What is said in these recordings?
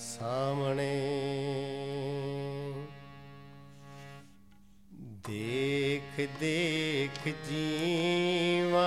सामने देख देख जीवा,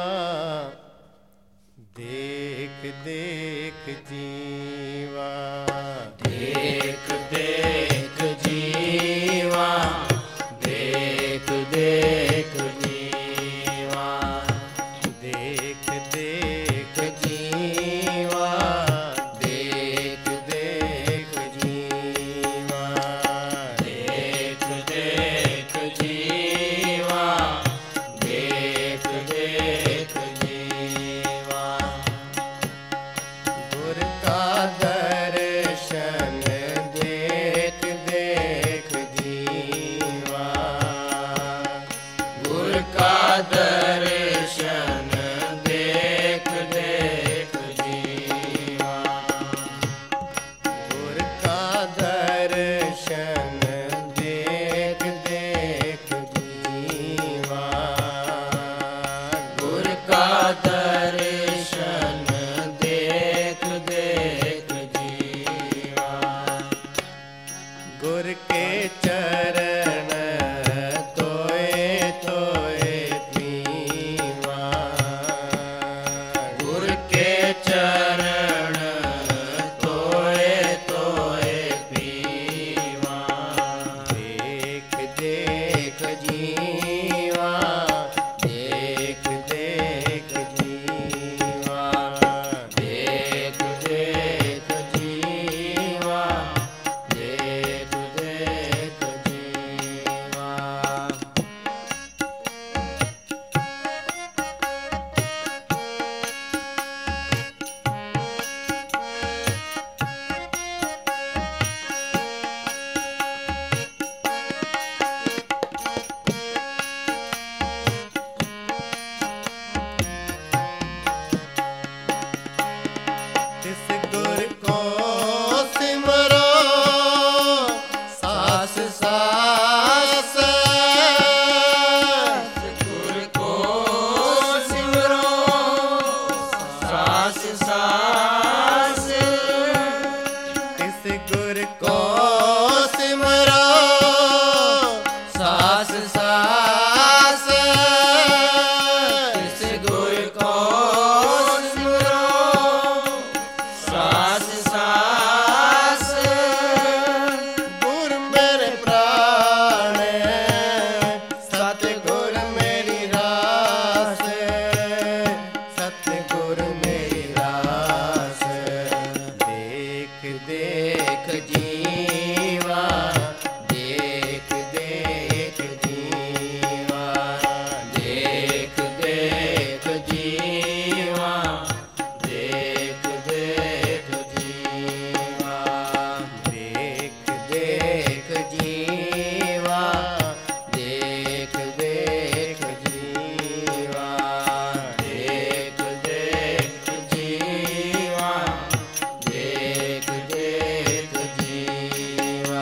देख देख जीवा, देख देख जीवा, देख देख जीवा, देख देख जीवा, देख देख जीवा, देख देख जीवा, देख देख जीवा। गुर का दर्शन देख देख जीवा, गुर का दर्शन देख देख जीवा, गुर का दर्शन देख देख जीवा, गुर का दर्शन देख देख जीवा। गुर के चरण तोए तोए पीवा, गुर के चरण तोए तोए पीवा, देख देख जीवा, देख देख जीवा, देख देख जीवा, देख देख जीवा। तिस गुर को सिमरो सास सास, गुर को सिमरो सास सास, तिस गुर को सिमरो सास सास, इस गुर को सिमरो सास सास, गुर मेरे प्राण सतगुर मेरी रास, सतगुर मेरी रास, देख देख जीवा, देख देख जीवा, देख देख जीवा, देख देख जीवा, देख देख जीवा, देख देख जीवा, देख देख जीवा, देख देख जीवा।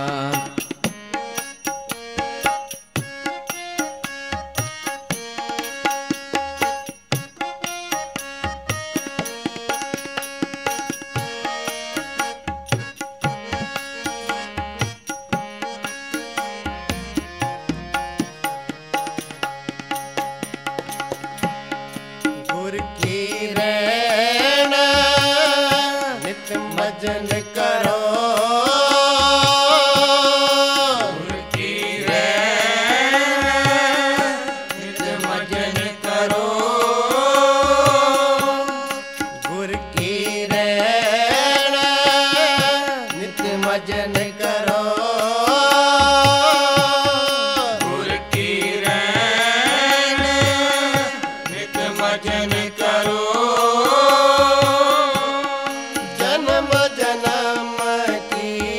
गुर की रैन नित मजन करो, गुर की रैन नित मजन करो, गुर की रैन नित मजन करो, गुर की रैन नित मजन करो, जन्म जन्म की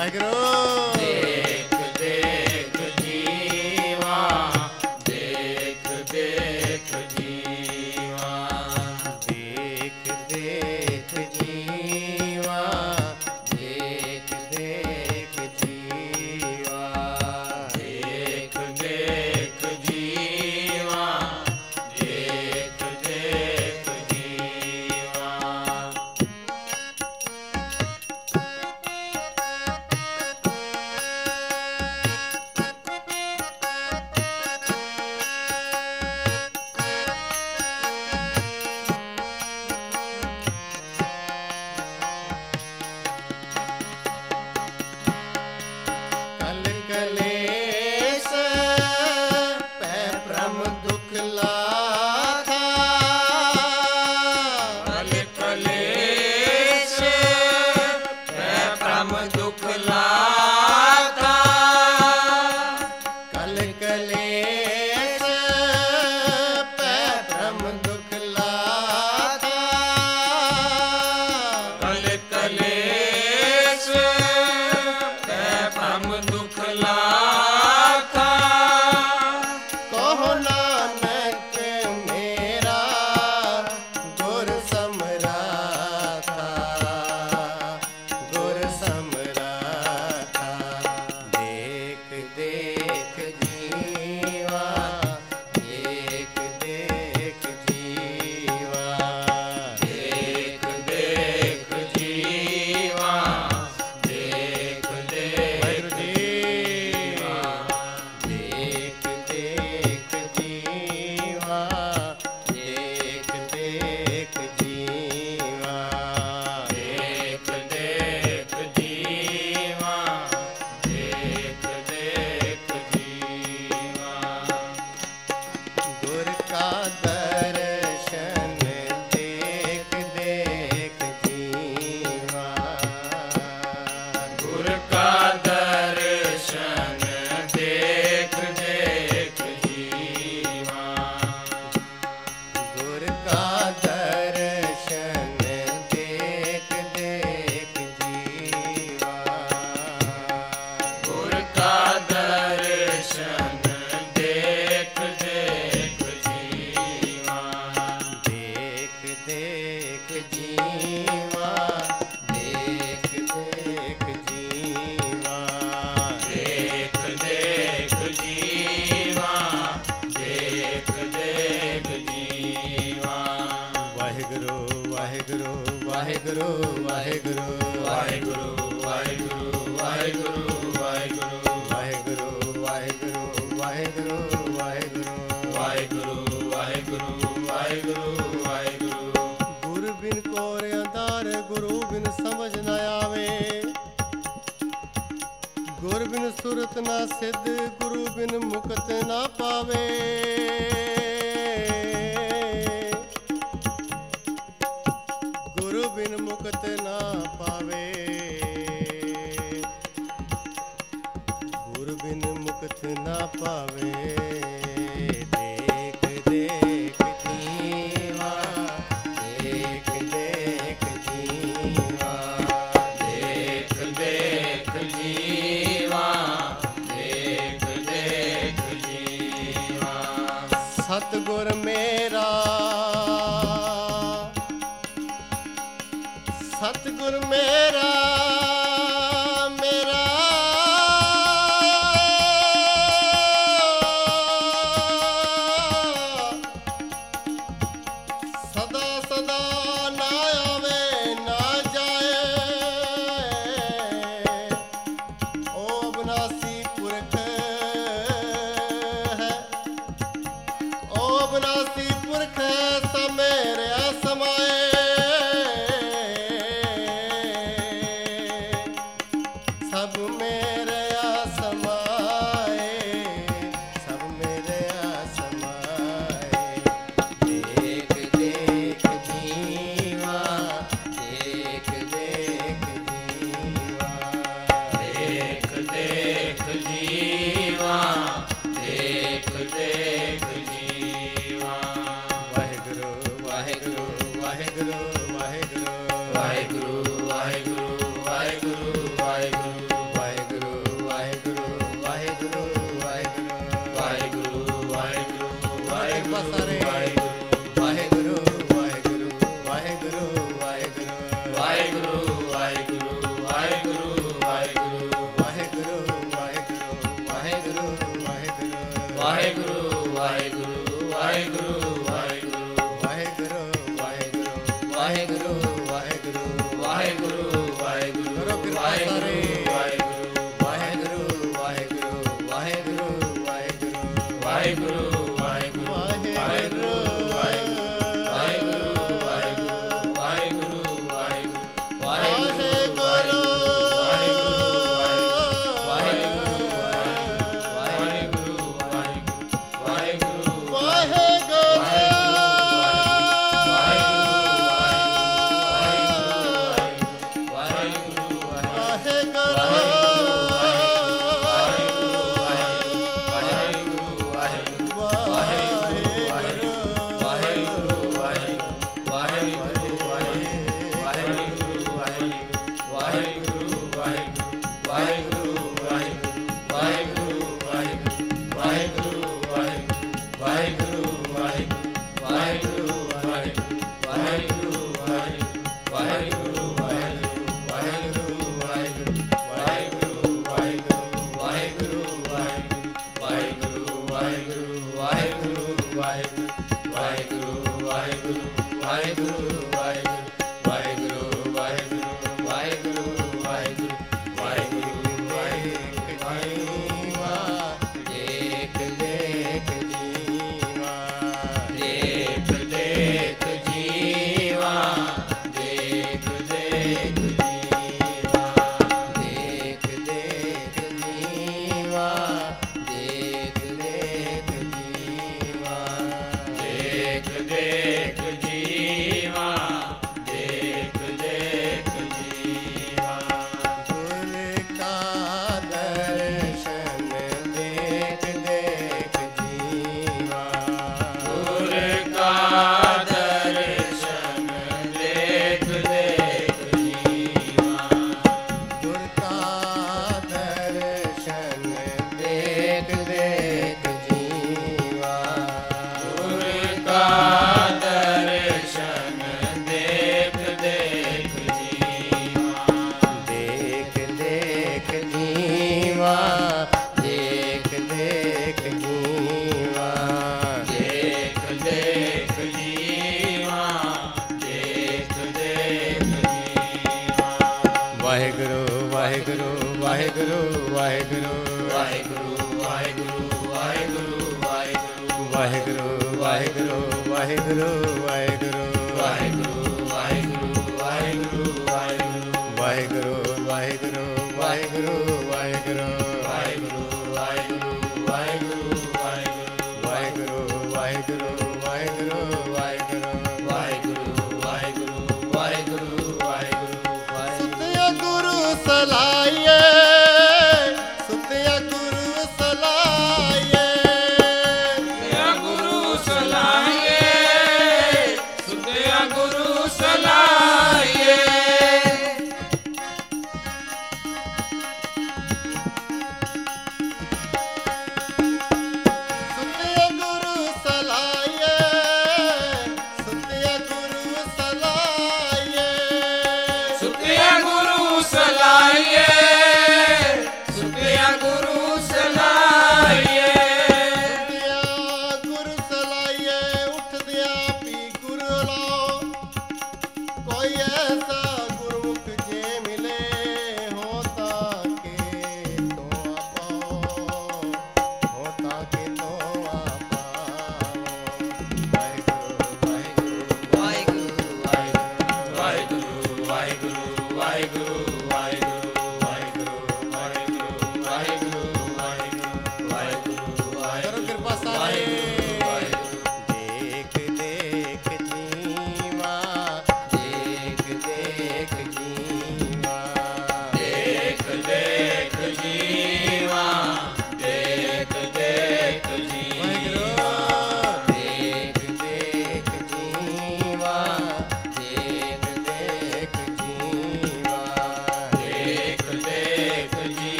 वाहिगुरु देख देख जीवा देख देख जीवा देख देख जीवा देख देख जीवा देख देख जीवा देख देख जीवा कल कलेश पै भ्रम दुख लाथा कल कलेश है भ्रम दुख लाता कल कलेश पै भ्रम दुख लाथा कल कलेश है भ्रम दुख लाता कहो नानक मेरा गुर समराथा गुर समराथा देख देख जीवा देख देख जीवा देख देख जीवा देख देख जीवा देख देख जीवा देख देख जीवा देख देख जीवा देख देख जीवा गुर का दर्शन देख देख जीवा गुर का दर्शन देख देख जीवा गुर का दर्शन देख देख जीवा गुर का दर्शन देख देख जीवा देख देख जीवा देख देख जीवा देख देख जीवा देख देख जीवा वाहिगुरु वाहिगुरु वाहिगुरु वाहिगुरु वाहिगुरु वाहिगुरु वाहिगुरु वाहिगुरु वाहिगुरु वाहिगुरु वाहिगुरु वाहिगुरु वाहिगुरु वाहिगुरु वाहिगुरु वाहिगुरु गुरु बिन कोर अंधार गुरु बिन समझ न आवे गुरु बिन सुरत ना सिद्ध गुरु बिन मुक्त ना पावे गुरु बिन मुक्त ना पावे गुरु बिन मुक्त ना पावे देख देख जीवा देख देख जीवा देख देख जीवा देख देख जीवा सतगुर मेरा सतगुर मेरा मेरा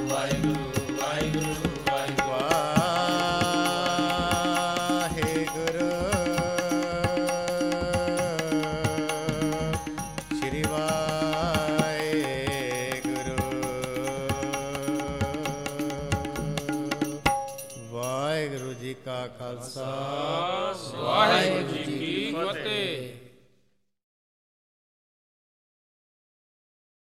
ਵਾਹਿਗੁਰੂ ਵਾਹਿਗੁਰੂ ਸ਼੍ਰੀ ਵਾਹਿਗੁਰੂ। ਵਾਹਿਗੁਰੂ ਜੀ ਕਾ ਖਾਲਸਾ, ਵਾਹਿਗੁਰੂ ਜੀ